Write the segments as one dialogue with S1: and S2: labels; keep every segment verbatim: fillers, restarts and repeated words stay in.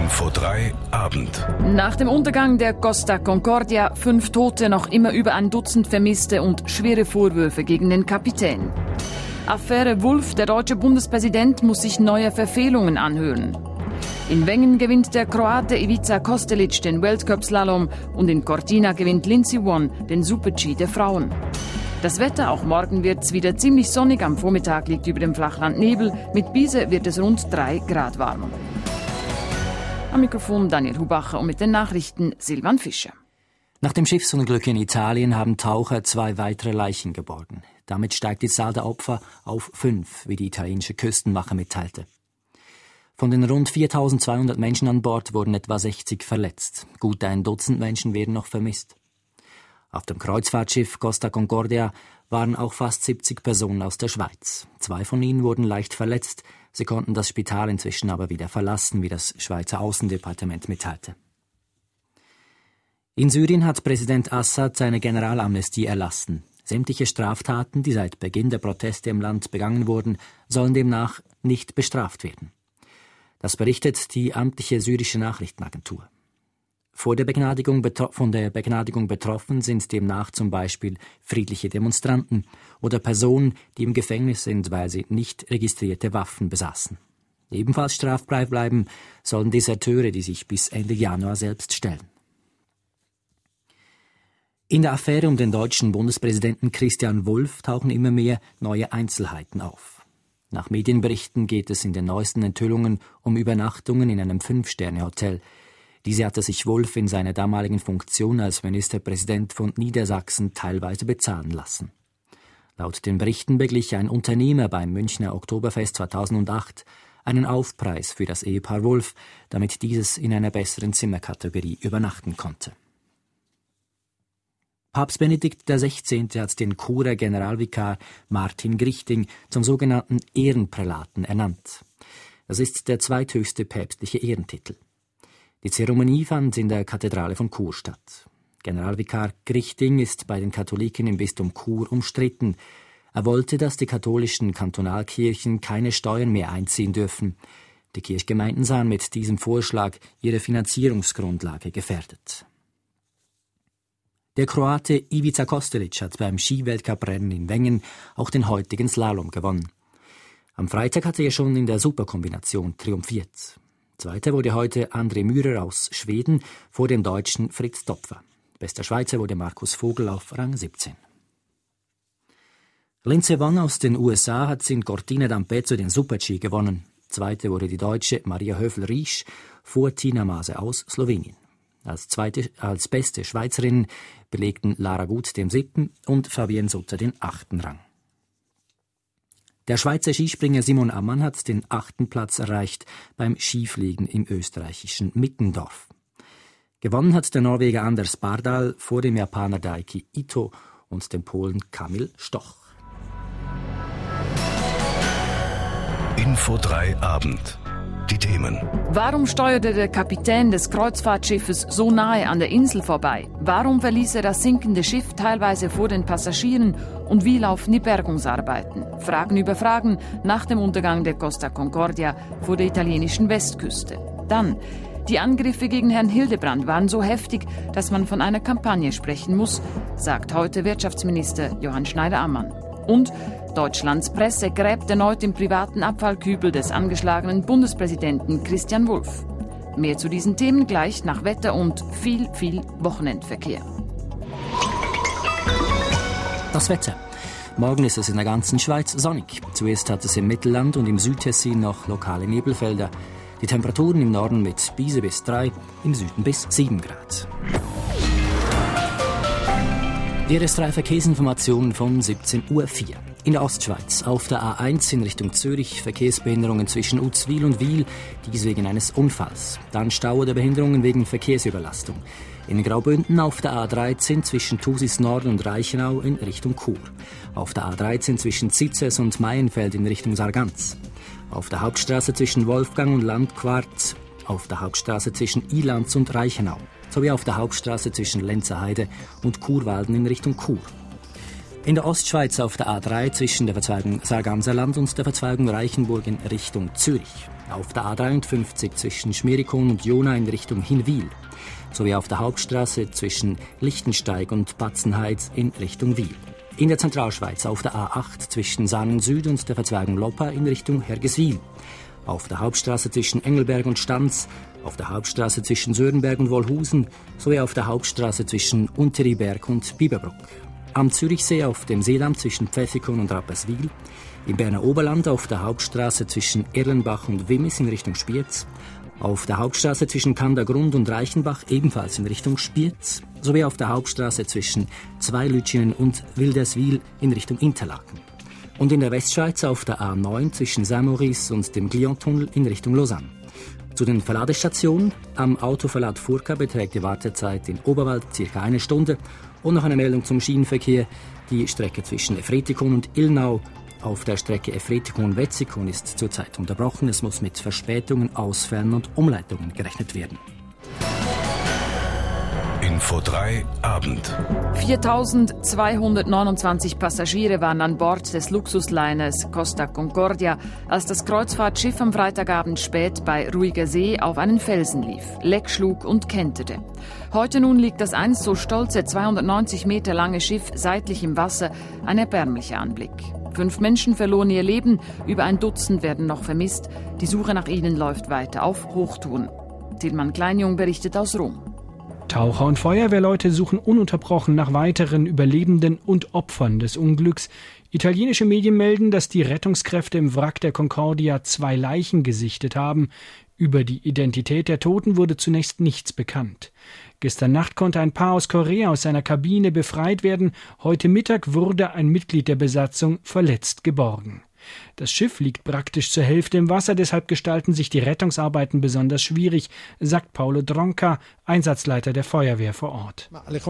S1: Info drei Abend.
S2: Nach dem Untergang der Costa Concordia fünf Tote, noch immer über ein Dutzend Vermisste und schwere Vorwürfe gegen den Kapitän. Affäre Wulff, der deutsche Bundespräsident muss sich neuer Verfehlungen anhören. In Wengen gewinnt der Kroate Ivica Kostelic den Weltcup-Slalom und in Cortina gewinnt Lindsey Vonn den Super-G der Frauen. Das Wetter, auch morgen wird es wieder ziemlich sonnig, am Vormittag liegt über dem Flachland Nebel, mit Biese wird es rund drei Grad warm. Am Mikrofon Daniel Hubacher und mit den Nachrichten Silvan Fischer.
S3: Nach dem Schiffsunglück in Italien haben Taucher zwei weitere Leichen geborgen. Damit steigt die Zahl der Opfer auf fünf, wie die italienische Küstenwache mitteilte. Von den rund viertausendzweihundert Menschen an Bord wurden etwa sechzig verletzt. Gut ein Dutzend Menschen werden noch vermisst. Auf dem Kreuzfahrtschiff Costa Concordia waren auch fast siebzig Personen aus der Schweiz. Zwei von ihnen wurden leicht verletzt. Sie konnten das Spital inzwischen aber wieder verlassen, wie das Schweizer Außendepartement mitteilte. In Syrien hat Präsident Assad seine Generalamnestie erlassen. Sämtliche Straftaten, die seit Beginn der Proteste im Land begangen wurden, sollen demnach nicht bestraft werden. Das berichtet die amtliche syrische Nachrichtenagentur. Vor der Begnadigung betro- von der Begnadigung betroffen sind demnach zum Beispiel friedliche Demonstranten oder Personen, die im Gefängnis sind, weil sie nicht registrierte Waffen besaßen. Ebenfalls straffrei bleiben sollen Deserteure, die sich bis Ende Januar selbst stellen. In der Affäre um den deutschen Bundespräsidenten Christian Wulff tauchen immer mehr neue Einzelheiten auf. Nach Medienberichten geht es in den neuesten Enthüllungen um Übernachtungen in einem Fünf-Sterne-Hotel. Diese hatte sich Wulff in seiner damaligen Funktion als Ministerpräsident von Niedersachsen teilweise bezahlen lassen. Laut den Berichten beglich ein Unternehmer beim Münchner Oktoberfest zweitausendacht einen Aufpreis für das Ehepaar Wulff, damit dieses in einer besseren Zimmerkategorie übernachten konnte. Papst Benedikt der Sechzehnte hat den Churer Generalvikar Martin Grichting zum sogenannten Ehrenprälaten ernannt. Das ist der zweithöchste päpstliche Ehrentitel. Die Zeremonie fand in der Kathedrale von Chur statt. Generalvikar Grichting ist bei den Katholiken im Bistum Chur umstritten. Er wollte, dass die katholischen Kantonalkirchen keine Steuern mehr einziehen dürfen. Die Kirchgemeinden sahen mit diesem Vorschlag ihre Finanzierungsgrundlage gefährdet. Der Kroate Ivica Kostelic hat beim Skiweltcuprennen in Wengen auch den heutigen Slalom gewonnen. Am Freitag hatte er schon in der Superkombination triumphiert. Zweiter wurde heute André Mürer aus Schweden vor dem Deutschen Fritz Topfer. Bester Schweizer wurde Markus Vogel auf Rang siebzehn. Lindsey Vonn aus den U S A hat in Cortina d'Ampezzo den Super-G gewonnen. Zweite wurde die Deutsche Maria Höfl-Riesch vor Tina Maase aus Slowenien. Als, zweite, als beste Schweizerin belegten Lara Gut den siebten und Fabienne Sutter den achten Rang. Der Schweizer Skispringer Simon Ammann hat den achten Platz erreicht beim Skifliegen im österreichischen Mittendorf. Gewonnen hat der Norweger Anders Bardal vor dem Japaner Daiki Ito und dem Polen Kamil Stoch.
S1: Info drei Abend. Die Themen.
S2: Warum steuerte der Kapitän des Kreuzfahrtschiffes so nahe an der Insel vorbei? Warum verließ er das sinkende Schiff teilweise vor den Passagieren? Und wie laufen die Bergungsarbeiten? Fragen über Fragen nach dem Untergang der Costa Concordia vor der italienischen Westküste. Dann: Die Angriffe gegen Herrn Hildebrand waren so heftig, dass man von einer Kampagne sprechen muss, sagt heute Wirtschaftsminister Johann Schneider-Ammann. Und Deutschlands Presse gräbt erneut im privaten Abfallkübel des angeschlagenen Bundespräsidenten Christian Wulff. Mehr zu diesen Themen gleich nach Wetter und viel, viel Wochenendverkehr.
S3: Das Wetter. Morgen ist es in der ganzen Schweiz sonnig. Zuerst hat es im Mittelland und im Südtessin noch lokale Nebelfelder. Die Temperaturen im Norden mit Biese bis drei, im Süden bis sieben Grad. Die R S drei Verkehrsinformationen von siebzehn Uhr vier. In der Ostschweiz auf der A eins in Richtung Zürich Verkehrsbehinderungen zwischen Uzwil und Wil, dies wegen eines Unfalls. Dann Stau oder Behinderungen wegen Verkehrsüberlastung. In Graubünden auf der A dreizehn zwischen Thusis Nord und Reichenau in Richtung Chur. Auf der A dreizehn zwischen Zitzes und Maienfeld in Richtung Sargans. Auf der Hauptstraße zwischen Wolfgang und Landquart. Auf der Hauptstraße zwischen Ilanz und Reichenau. Sowie auf der Hauptstraße zwischen Lenzerheide und Churwalden in Richtung Chur. In der Ostschweiz auf der A drei zwischen der Verzweigung Sarganserland und der Verzweigung Reichenburg in Richtung Zürich. Auf der A dreiundfünfzig zwischen Schmerikon und Jona in Richtung Hinwil. Sowie auf der Hauptstraße zwischen Lichtensteig und Batzenheid in Richtung Wil. In der Zentralschweiz auf der A acht zwischen Saanen Süd und der Verzweigung Loppa in Richtung Hergeswil. Auf der Hauptstraße zwischen Engelberg und Stanz, auf der Hauptstraße zwischen Sörenberg und Wolhusen sowie auf der Hauptstraße zwischen Unteriberg und Biberbruck. Am Zürichsee auf dem Seeland zwischen Pfäffikon und Rapperswil, im Berner Oberland auf der Hauptstraße zwischen Erlenbach und Wimmis in Richtung Spiez, auf der Hauptstraße zwischen Kandergrund und Reichenbach ebenfalls in Richtung Spiez, sowie auf der Hauptstraße zwischen Zweilütschinen und Wilderswil in Richtung Interlaken. Und in der Westschweiz auf der A neun zwischen Saint-Maurice und dem Glion-Tunnel in Richtung Lausanne. Zu den Verladestationen. Am Autoverlad Furka beträgt die Wartezeit in Oberwald ca. eine Stunde. Und noch eine Meldung zum Schienenverkehr. Die Strecke zwischen Efretikon und Ilnau auf der Strecke Efretikon-Wetzikon ist zurzeit unterbrochen. Es muss mit Verspätungen, Ausfällen und Umleitungen gerechnet werden.
S1: Info drei Abend.
S2: viertausendzweihundertneunundzwanzig Passagiere waren an Bord des Luxusliners Costa Concordia, als das Kreuzfahrtschiff am Freitagabend spät bei Ruhiger See auf einen Felsen lief, Leck schlug und kenterte. Heute nun liegt das einst so stolze zweihundertneunzig Meter lange Schiff seitlich im Wasser, ein erbärmlicher Anblick. Fünf Menschen verloren ihr Leben, über ein Dutzend werden noch vermisst. Die Suche nach ihnen läuft weiter auf Hochtouren. Tilman Kleinjung berichtet aus Rom.
S4: Taucher und Feuerwehrleute suchen ununterbrochen nach weiteren Überlebenden und Opfern des Unglücks. Italienische Medien melden, dass die Rettungskräfte im Wrack der Concordia zwei Leichen gesichtet haben. Über die Identität der Toten wurde zunächst nichts bekannt. Gestern Nacht konnte ein Paar aus Korea aus seiner Kabine befreit werden. Heute Mittag wurde ein Mitglied der Besatzung verletzt geborgen. Das Schiff liegt praktisch zur Hälfte im Wasser, deshalb gestalten sich die Rettungsarbeiten besonders schwierig, sagt Paolo Dronca, Einsatzleiter der Feuerwehr vor Ort.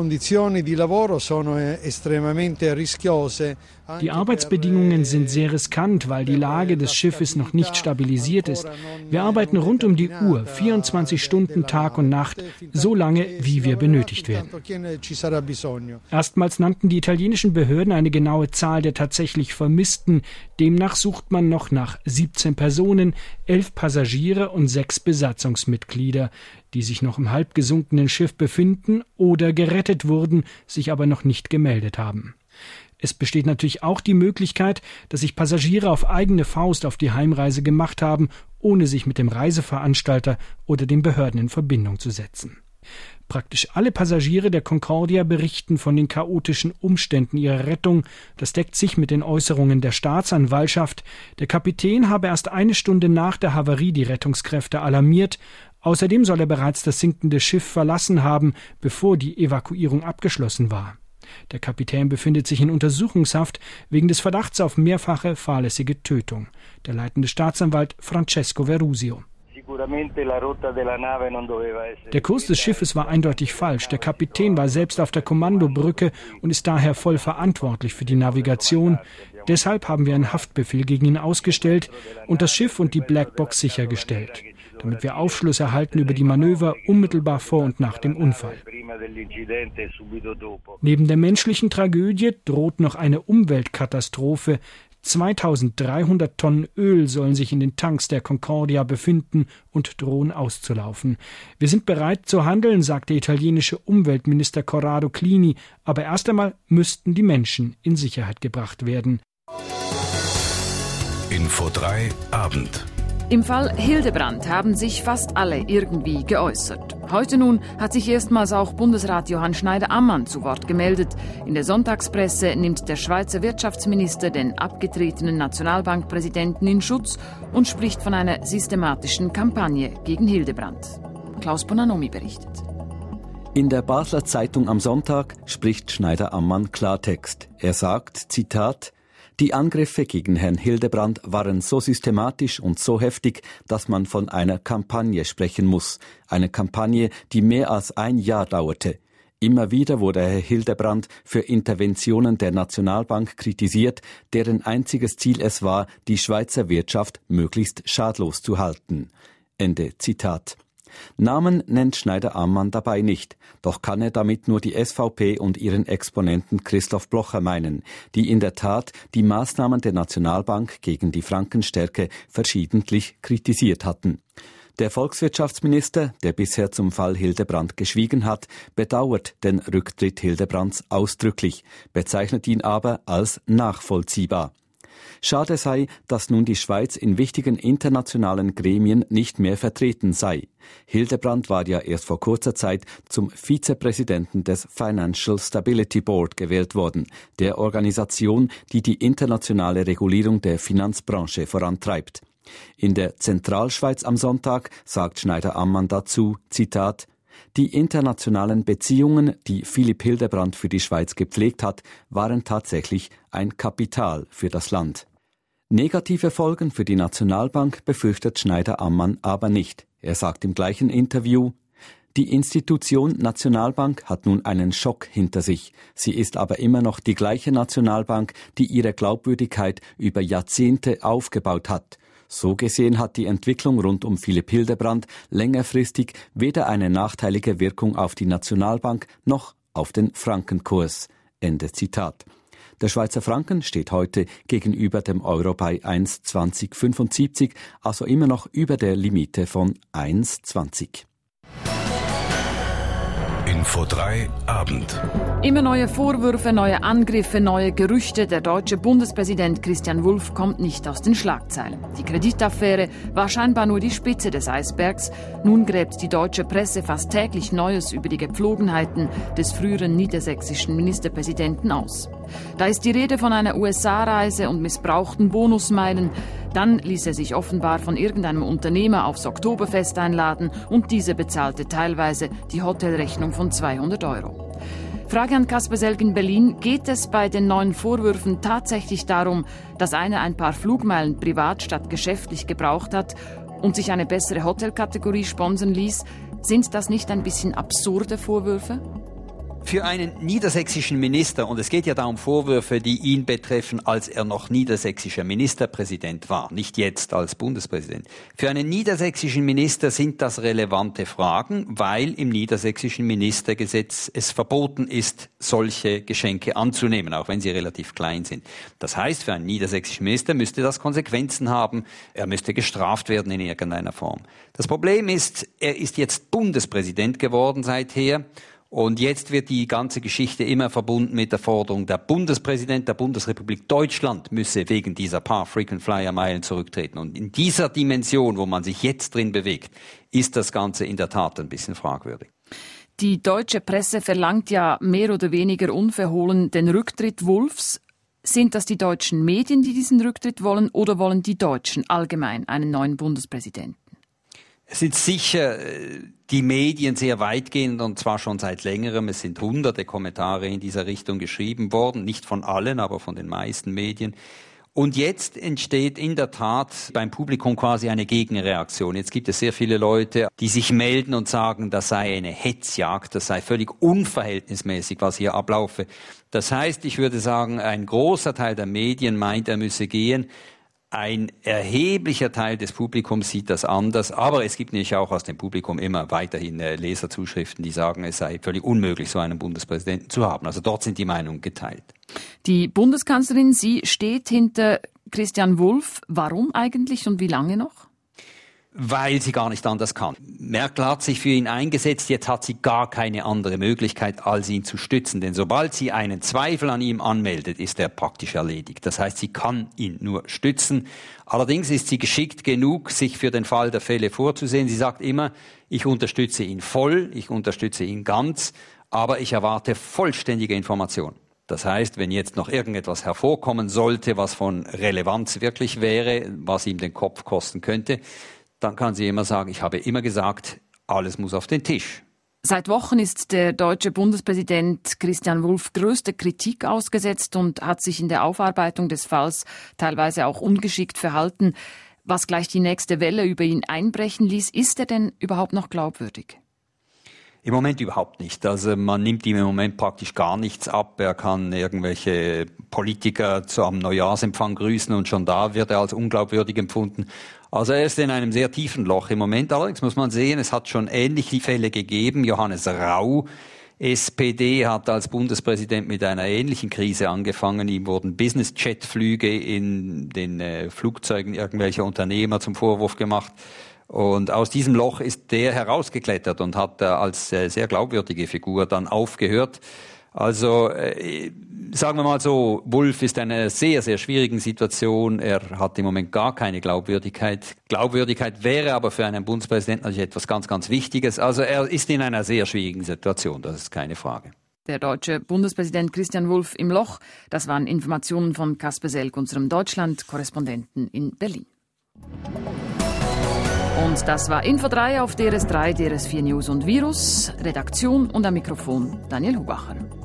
S4: Die Arbeitsbedingungen sind sehr riskant, weil die Lage des Schiffes noch nicht stabilisiert ist. Wir arbeiten rund um die Uhr, vierundzwanzig Stunden Tag und Nacht, so lange, wie wir benötigt werden. Erstmals nannten die italienischen Behörden eine genaue Zahl der tatsächlich Vermissten. Demnach sucht man noch nach siebzehn Personen, elf Passagiere und sechs Besatzungsmitglieder, die sich noch im halb gesunkenen Schiff befinden oder gerettet wurden, sich aber noch nicht gemeldet haben. Es besteht natürlich auch die Möglichkeit, dass sich Passagiere auf eigene Faust auf die Heimreise gemacht haben, ohne sich mit dem Reiseveranstalter oder den Behörden in Verbindung zu setzen. Praktisch alle Passagiere der Concordia berichten von den chaotischen Umständen ihrer Rettung. Das deckt sich mit den Äußerungen der Staatsanwaltschaft. Der Kapitän habe erst eine Stunde nach der Havarie die Rettungskräfte alarmiert. Außerdem soll er bereits das sinkende Schiff verlassen haben, bevor die Evakuierung abgeschlossen war. Der Kapitän befindet sich in Untersuchungshaft wegen des Verdachts auf mehrfache fahrlässige Tötung. Der leitende Staatsanwalt Francesco Verusio. Der Kurs des Schiffes war eindeutig falsch. Der Kapitän war selbst auf der Kommandobrücke und ist daher voll verantwortlich für die Navigation. Deshalb haben wir einen Haftbefehl gegen ihn ausgestellt und das Schiff und die Blackbox sichergestellt, damit wir Aufschluss erhalten über die Manöver unmittelbar vor und nach dem Unfall. Neben der menschlichen Tragödie droht noch eine Umweltkatastrophe. zweitausenddreihundert Tonnen Öl sollen sich in den Tanks der Concordia befinden und drohen auszulaufen. Wir sind bereit zu handeln, sagt der italienische Umweltminister Corrado Clini, aber erst einmal müssten die Menschen in Sicherheit gebracht werden.
S1: Info drei Abend.
S2: Im Fall Hildebrand haben sich fast alle irgendwie geäußert. Heute nun hat sich erstmals auch Bundesrat Johann Schneider-Ammann zu Wort gemeldet. In der Sonntagspresse nimmt der Schweizer Wirtschaftsminister den abgetretenen Nationalbankpräsidenten in Schutz und spricht von einer systematischen Kampagne gegen Hildebrand. Klaus Bonanomi berichtet.
S5: In der Basler Zeitung am Sonntag spricht Schneider-Ammann Klartext. Er sagt, Zitat, die Angriffe gegen Herrn Hildebrand waren so systematisch und so heftig, dass man von einer Kampagne sprechen muss. Eine Kampagne, die mehr als ein Jahr dauerte. Immer wieder wurde Herr Hildebrand für Interventionen der Nationalbank kritisiert, deren einziges Ziel es war, die Schweizer Wirtschaft möglichst schadlos zu halten. Ende Zitat. Namen nennt Schneider-Ammann dabei nicht, doch kann er damit nur die S V P und ihren Exponenten Christoph Blocher meinen, die in der Tat die Maßnahmen der Nationalbank gegen die Frankenstärke verschiedentlich kritisiert hatten. Der Volkswirtschaftsminister, der bisher zum Fall Hildebrandt geschwiegen hat, bedauert den Rücktritt Hildebrands ausdrücklich, bezeichnet ihn aber als nachvollziehbar. Schade sei, dass nun die Schweiz in wichtigen internationalen Gremien nicht mehr vertreten sei. Hildebrandt war ja erst vor kurzer Zeit zum Vizepräsidenten des Financial Stability Board gewählt worden, der Organisation, die die internationale Regulierung der Finanzbranche vorantreibt. In der Zentralschweiz am Sonntag sagt Schneider-Ammann dazu, Zitat, die internationalen Beziehungen, die Philipp Hildebrandt für die Schweiz gepflegt hat, waren tatsächlich ein Kapital für das Land. Negative Folgen für die Nationalbank befürchtet Schneider-Ammann aber nicht. Er sagt im gleichen Interview, die Institution Nationalbank hat nun einen Schock hinter sich. Sie ist aber immer noch die gleiche Nationalbank, die ihre Glaubwürdigkeit über Jahrzehnte aufgebaut hat. So gesehen hat die Entwicklung rund um Philipp Hildebrandt längerfristig weder eine nachteilige Wirkung auf die Nationalbank noch auf den Frankenkurs. Ende Zitat. Der Schweizer Franken steht heute gegenüber dem Euro bei eins Komma zwanzig fünfundsiebzig, also immer noch über der Limite von eins Komma zwanzig.
S1: Info drei Abend.
S2: Immer neue Vorwürfe, neue Angriffe, neue Gerüchte. Der deutsche Bundespräsident Christian Wulff kommt nicht aus den Schlagzeilen. Die Kreditaffäre war scheinbar nur die Spitze des Eisbergs. Nun gräbt die deutsche Presse fast täglich Neues über die Gepflogenheiten des früheren niedersächsischen Ministerpräsidenten aus. Da ist die Rede von einer U S A-Reise und missbrauchten Bonusmeilen. Dann ließ er sich offenbar von irgendeinem Unternehmer aufs Oktoberfest einladen und dieser bezahlte teilweise die Hotelrechnung von zweihundert Euro. Frage an Kasper Selg in Berlin. Geht es bei den neuen Vorwürfen tatsächlich darum, dass einer ein paar Flugmeilen privat statt geschäftlich gebraucht hat und sich eine bessere Hotelkategorie sponsern ließ? Sind das nicht ein bisschen absurde Vorwürfe?
S6: Für einen niedersächsischen Minister, und es geht ja da um Vorwürfe, die ihn betreffen, als er noch niedersächsischer Ministerpräsident war, nicht jetzt als Bundespräsident. Für einen niedersächsischen Minister sind das relevante Fragen, weil im niedersächsischen Ministergesetz es verboten ist, solche Geschenke anzunehmen, auch wenn sie relativ klein sind. Das heißt, für einen niedersächsischen Minister müsste das Konsequenzen haben, er müsste gestraft werden in irgendeiner Form. Das Problem ist, er ist jetzt Bundespräsident geworden seither. Und jetzt wird die ganze Geschichte immer verbunden mit der Forderung, der Bundespräsident der Bundesrepublik Deutschland müsse wegen dieser paar Frequent-Flyer-Meilen zurücktreten. Und in dieser Dimension, wo man sich jetzt drin bewegt, ist das Ganze in der Tat ein bisschen fragwürdig.
S2: Die deutsche Presse verlangt ja mehr oder weniger unverhohlen den Rücktritt Wulffs. Sind das die deutschen Medien, die diesen Rücktritt wollen, oder wollen die Deutschen allgemein einen neuen Bundespräsidenten?
S6: Es sind sicher die Medien sehr weitgehend und zwar schon seit längerem. Es sind hunderte Kommentare in dieser Richtung geschrieben worden, nicht von allen, aber von den meisten Medien. Und jetzt entsteht in der Tat beim Publikum quasi eine Gegenreaktion. Jetzt gibt es sehr viele Leute, die sich melden und sagen, das sei eine Hetzjagd, das sei völlig unverhältnismäßig, was hier ablaufe. Das heißt, ich würde sagen, ein großer Teil der Medien meint, er müsse gehen. Ein erheblicher Teil des Publikums sieht das anders, aber es gibt nämlich auch aus dem Publikum immer weiterhin Leserzuschriften, die sagen, es sei völlig unmöglich, so einen Bundespräsidenten zu haben. Also dort sind die Meinungen geteilt.
S2: Die Bundeskanzlerin, sie steht hinter Christian Wulff. Warum eigentlich und wie lange noch?
S6: Weil sie gar nicht anders kann. Merkel hat sich für ihn eingesetzt, jetzt hat sie gar keine andere Möglichkeit, als ihn zu stützen. Denn sobald sie einen Zweifel an ihm anmeldet, ist er praktisch erledigt. Das heißt, sie kann ihn nur stützen. Allerdings ist sie geschickt genug, sich für den Fall der Fälle vorzusehen. Sie sagt immer, ich unterstütze ihn voll, ich unterstütze ihn ganz, aber ich erwarte vollständige Information. Das heißt, wenn jetzt noch irgendetwas hervorkommen sollte, was von Relevanz wirklich wäre, was ihm den Kopf kosten könnte, dann kann sie immer sagen, ich habe immer gesagt, alles muss auf den Tisch.
S2: Seit Wochen ist der deutsche Bundespräsident Christian Wulff größter Kritik ausgesetzt und hat sich in der Aufarbeitung des Falls teilweise auch ungeschickt verhalten. Was gleich die nächste Welle über ihn einbrechen ließ, ist er denn überhaupt noch glaubwürdig?
S6: Im Moment überhaupt nicht. Also man nimmt ihm im Moment praktisch gar nichts ab. Er kann irgendwelche Politiker zu einem Neujahrsempfang grüßen und schon da wird er als unglaubwürdig empfunden. Also er ist in einem sehr tiefen Loch im Moment. Allerdings muss man sehen, es hat schon ähnliche Fälle gegeben. Johannes Rau, S P D, hat als Bundespräsident mit einer ähnlichen Krise angefangen. Ihm wurden Business-Jet-Flüge in den äh, Flugzeugen irgendwelcher Unternehmer zum Vorwurf gemacht. Und aus diesem Loch ist der herausgeklettert und hat äh, als äh, sehr glaubwürdige Figur dann aufgehört. Also äh, sagen wir mal so, Wulff ist in einer sehr, sehr schwierigen Situation. Er hat im Moment gar keine Glaubwürdigkeit. Glaubwürdigkeit wäre aber für einen Bundespräsidenten natürlich etwas ganz, ganz Wichtiges. Also er ist in einer sehr schwierigen Situation, das ist keine Frage.
S2: Der deutsche Bundespräsident Christian Wulff im Loch. Das waren Informationen von Kasper Selk, unserem Deutschland-Korrespondenten in Berlin. Und das war Info drei auf D R S drei, D R S vier News und Virus. Redaktion und am Mikrofon Daniel Hubacher.